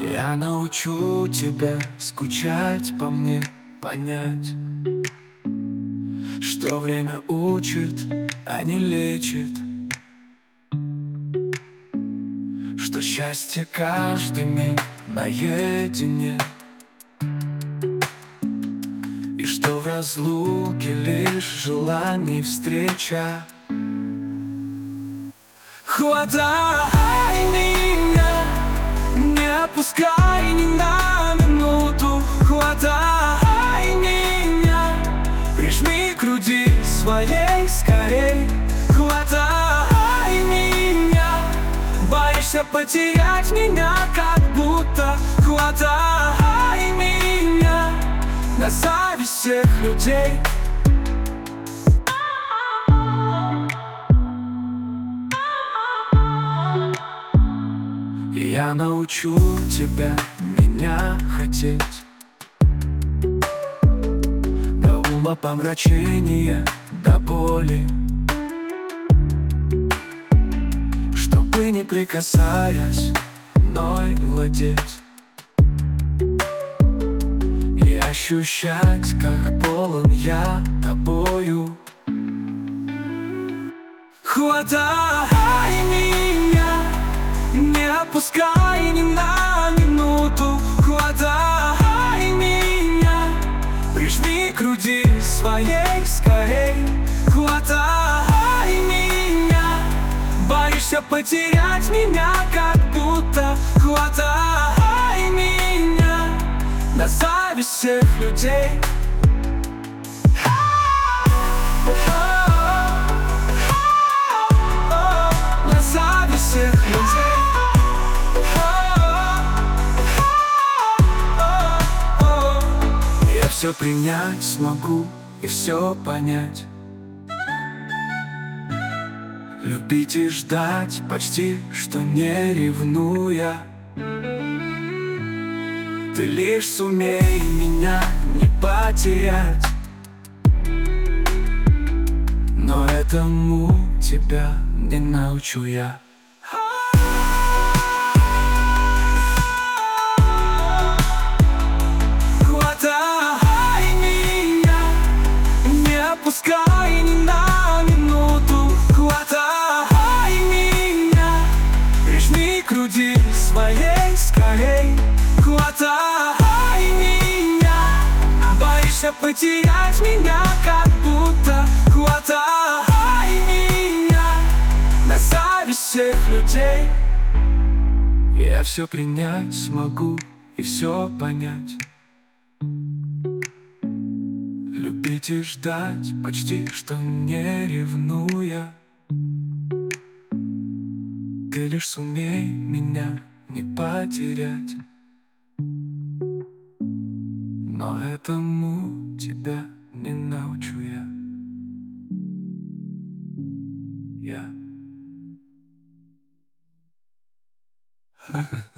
Я научу тебя скучать по мне, понять, что время учит, а не лечит, что счастье каждый миг наедине, и что в разлуке лишь желаний встреча. Хватай меня, не отпускай ни на минуту. Хватай меня, прижми к груди своей скорей. Хватай меня, боишься потерять меня, как будто. Хватай меня, на зависть всех людей. И я научу тебя меня хотеть до умопомрачения, до боли, чтобы не прикасаясь мной владеть и ощущать, как полон я тобою. Хватай меня, не отпускай ни на минуту. Хватай меня, прижми к груди своей скорей. Хватай меня, боишься потерять меня, как будто. Хватай меня, на зависть всех людей. На зависть всех людей. Я все принять смогу и все понять, любить и ждать, почти что не ревнуя. Ты лишь сумей меня не потерять, но этому тебя не научу я. Отпускай ни на минуту. Хватай меня, прижми к груди своей скорей. Хватай меня, боишься потерять меня, как будто. Хватай меня, на зависть всех людей. Я все принять смогу и все понять, любить и ждать, почти что не ревнуя. Ты лишь сумей меня не потерять, но этому тебя не научу я.